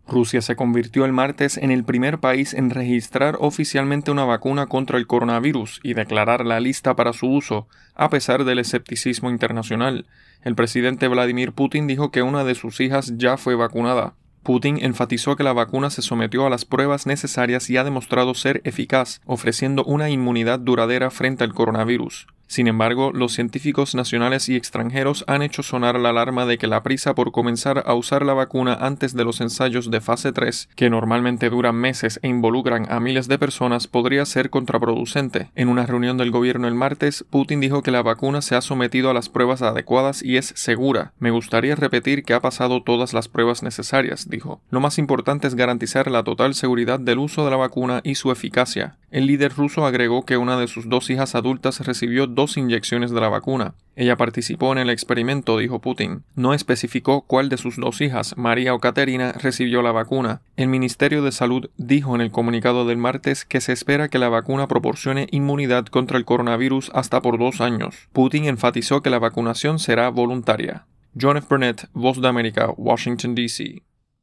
Rusia se convirtió el martes en el primer país en registrar oficialmente una vacuna contra el coronavirus y declararla lista para su uso, a pesar del escepticismo internacional. El presidente Vladimir Putin dijo que una de sus hijas ya fue vacunada. Putin enfatizó que la vacuna se sometió a las pruebas necesarias y ha demostrado ser eficaz, ofreciendo una inmunidad duradera frente al coronavirus. Sin embargo, los científicos nacionales y extranjeros han hecho sonar la alarma de que la prisa por comenzar a usar la vacuna antes de los ensayos de fase 3, que normalmente duran meses e involucran a miles de personas, podría ser contraproducente. En una reunión del gobierno el martes, Putin dijo que la vacuna se ha sometido a las pruebas adecuadas y es segura. Me gustaría repetir que ha pasado todas las pruebas necesarias, dijo. Lo más importante es garantizar la total seguridad del uso de la vacuna y su eficacia. El líder ruso agregó que una de sus 2 hijas adultas recibió 2 inyecciones de la vacuna. Ella participó en el experimento, dijo Putin. No especificó cuál de sus 2 hijas, María o Caterina, recibió la vacuna. El Ministerio de Salud dijo en el comunicado del martes que se espera que la vacuna proporcione inmunidad contra el coronavirus hasta por 2 años. Putin enfatizó que la vacunación será voluntaria. John F. Burnett, Voz de América, Washington, D.C.